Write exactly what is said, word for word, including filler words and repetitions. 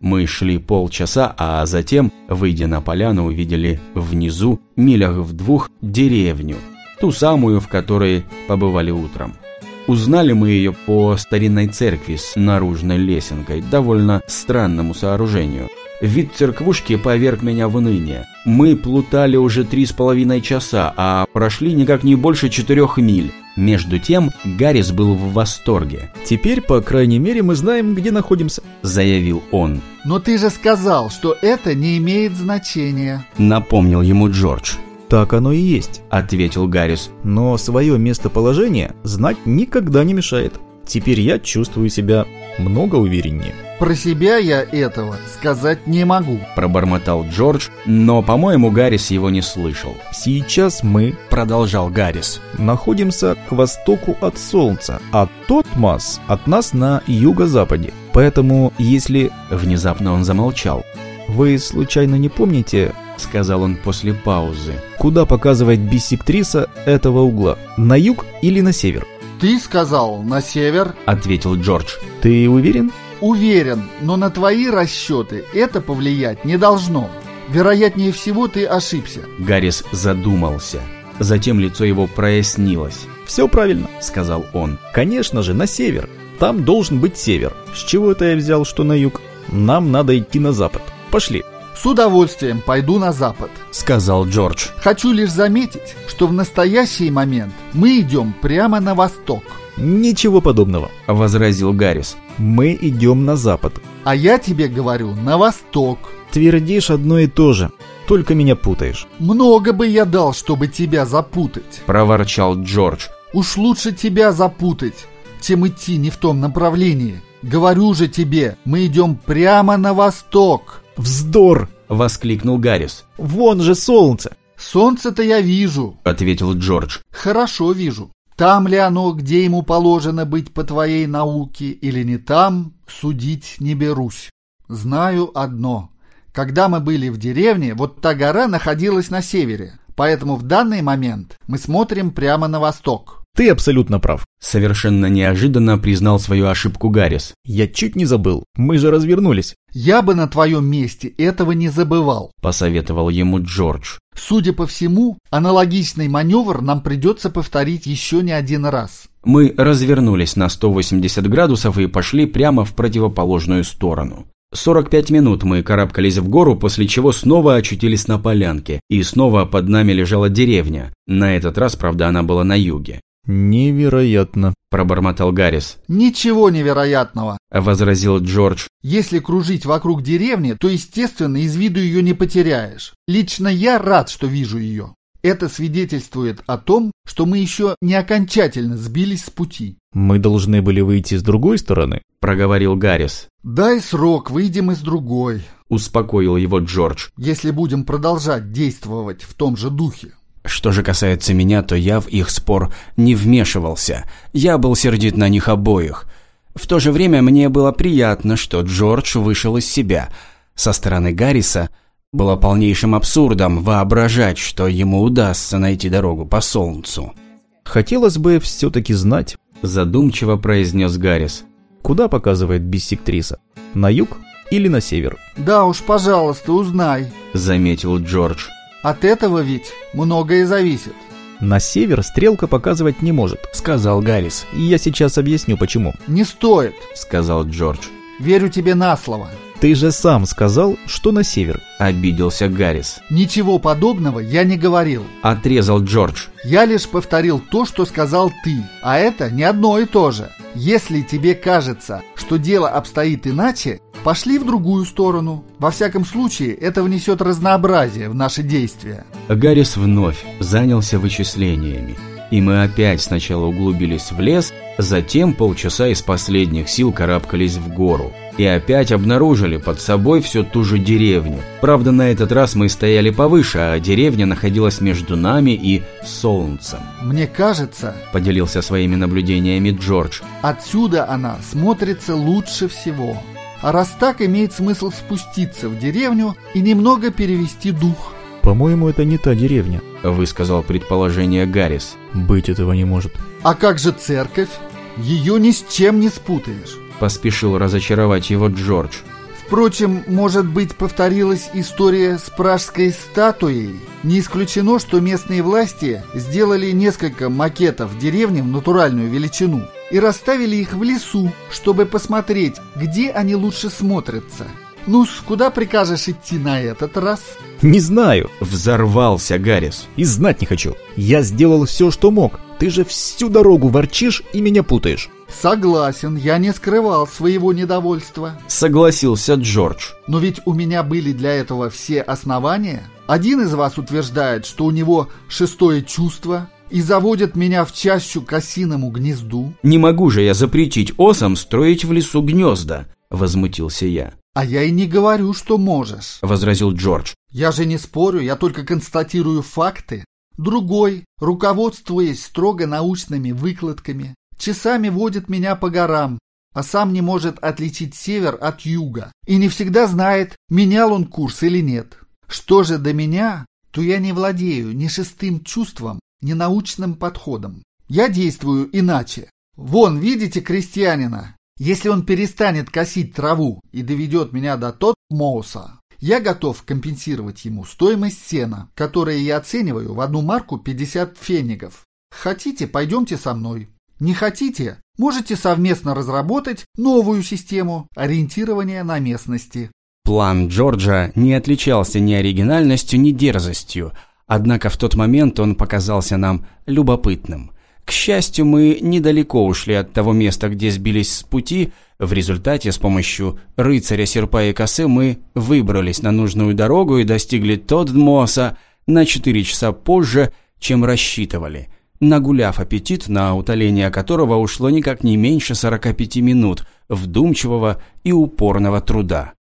Мы шли полчаса, а затем, выйдя на поляну, увидели внизу, милях в двух, деревню, ту самую, в которой побывали утром. Узнали мы ее по старинной церкви с наружной лесенкой, довольно странному сооружению. Вид церквушки поверг меня в уныние. Мы плутали уже три с половиной часа, а прошли никак не больше четырех миль. Между тем Гаррис был в восторге. «Теперь, по крайней мере, мы знаем, где находимся», — заявил он. «Но ты же сказал, что это не имеет значения», — напомнил ему Джордж. «Так оно и есть», — ответил Гаррис. «Но свое местоположение знать никогда не мешает. Теперь я чувствую себя много увереннее». «Про себя я этого сказать не могу», — пробормотал Джордж, но, по-моему, Гаррис его не слышал. «Сейчас мы, — продолжал Гаррис, — находимся к востоку от Солнца, а Тотмос от нас на юго-западе. Поэтому, если...» Внезапно он замолчал. «Вы случайно не помните, — сказал он после паузы, — куда показывает биссектриса этого угла? На юг или на север?» «Ты сказал на север», — ответил Джордж. «Ты уверен?» «Уверен, но на твои расчеты это повлиять не должно. Вероятнее всего, ты ошибся». Гаррис задумался. Затем лицо его прояснилось. «Все правильно», — сказал он. «Конечно же, на север. Там должен быть север. С чего это я взял, что на юг? Нам надо идти на запад. Пошли». «С удовольствием пойду на запад», — сказал Джордж. «Хочу лишь заметить, что в настоящий момент мы идем прямо на восток». «Ничего подобного», — возразил Гаррис. «Мы идем на запад». «А я тебе говорю, на восток». «Твердишь одно и то же, только меня путаешь». «Много бы я дал, чтобы тебя запутать», — проворчал Джордж. «Уж лучше тебя запутать, чем идти не в том направлении. Говорю же тебе, мы идем прямо на восток». «Вздор!» — воскликнул Гаррис. «Вон же солнце!» «Солнце-то я вижу», — ответил Джордж. «Хорошо вижу. Там ли оно, где ему положено быть по твоей науке, или не там, судить не берусь. Знаю одно. Когда мы были в деревне, вот та гора находилась на севере, поэтому в данный момент мы смотрим прямо на восток». «Ты абсолютно прав», — совершенно неожиданно признал свою ошибку Гаррис. «Я чуть не забыл. Мы же развернулись». «Я бы на твоем месте этого не забывал», — посоветовал ему Джордж. «Судя по всему, аналогичный маневр нам придется повторить еще не один раз». Мы развернулись на сто восемьдесят градусов и пошли прямо в противоположную сторону. сорок пять минут мы карабкались в гору, после чего снова очутились на полянке, и снова под нами лежала деревня. На этот раз, правда, она была на юге. «Невероятно», — пробормотал Гаррис. «Ничего невероятного», — возразил Джордж. «Если кружить вокруг деревни, то, естественно, из виду ее не потеряешь. Лично я рад, что вижу ее. Это свидетельствует о том, что мы еще не окончательно сбились с пути». «Мы должны были выйти с другой стороны», — проговорил Гаррис. «Дай срок, выйдем и с другой», — успокоил его Джордж. «если будем продолжать действовать в том же духе». Что же касается меня, то я в их спор не вмешивался. Я был сердит на них обоих. В то же время мне было приятно, что Джордж вышел из себя. Со стороны Гарриса было полнейшим абсурдом воображать, что ему удастся найти дорогу по солнцу. «Хотелось бы все-таки знать», — задумчиво произнес Гаррис. «Куда показывает биссектриса? На юг или на север?» «Да уж, пожалуйста, узнай», — заметил Джордж. «От этого ведь многое зависит». «На север стрелка показывать не может», — сказал Гаррис. «И я сейчас объясню, почему». «Не стоит», — сказал Джордж. «Верю тебе на слово». «Ты же сам сказал, что на север», — обиделся Гаррис. «Ничего подобного я не говорил», — отрезал Джордж. «Я лишь повторил то, что сказал ты, а это не одно и то же. Если тебе кажется, что дело обстоит иначе, пошли в другую сторону. Во всяком случае, это внесет разнообразие в наши действия». Гаррис вновь занялся вычислениями, и мы опять сначала углубились в лес, затем полчаса из последних сил карабкались в гору. И опять обнаружили под собой всю ту же деревню. Правда, на этот раз мы стояли повыше, а деревня находилась между нами и солнцем. «Мне кажется, — поделился своими наблюдениями Джордж, — отсюда она смотрится лучше всего. А раз так, имеет смысл спуститься в деревню и немного перевести дух». «По-моему, это не та деревня», — высказал предположение Гаррис. «Быть этого не может». «А как же церковь? Ее ни с чем не спутаешь». Поспешил разочаровать его Джордж. «В Впрочем, может быть, повторилась история с пражской статуей? Не исключено, что местные власти сделали несколько макетов деревни в натуральную величину и расставили их в лесу, чтобы посмотреть, где они лучше смотрятся. Ну-с, куда прикажешь идти на этот раз? Не знаю. Взорвался Гаррис. И знать не хочу. Я сделал все, что мог. Ты же всю дорогу ворчишь и меня путаешь. Согласен, я не скрывал своего недовольства. Согласился Джордж. Но ведь у меня были для этого все основания. Один из вас утверждает, что у него шестое чувство и заводит меня в чащу к осиному гнезду. Не могу же я запретить осам строить в лесу гнезда, возмутился я. А я и не говорю, что можешь, возразил Джордж. Я же не спорю, я только констатирую факты. Другой, руководствуясь строго научными выкладками, часами водит меня по горам, а сам не может отличить север от юга и не всегда знает, менял он курс или нет. Что же до меня, то я не владею ни шестым чувством, ни научным подходом. Я действую иначе. Вон, видите крестьянина? Если он перестанет косить траву и доведет меня до Тотмоуса, я готов компенсировать ему стоимость сена, которое я оцениваю в одну марку пятьдесят фенигов. Хотите, пойдемте со мной. Не хотите, можете совместно разработать новую систему ориентирования на местности. План Джорджа не отличался ни оригинальностью, ни дерзостью, однако в тот момент он показался нам любопытным. К счастью, мы недалеко ушли от того места, где сбились с пути. В результате с помощью рыцаря серпа и косы мы выбрались на нужную дорогу и достигли Тодмоса на четыре часа позже, чем рассчитывали, нагуляв аппетит, на утоление которого ушло никак не меньше сорока пяти минут вдумчивого и упорного труда.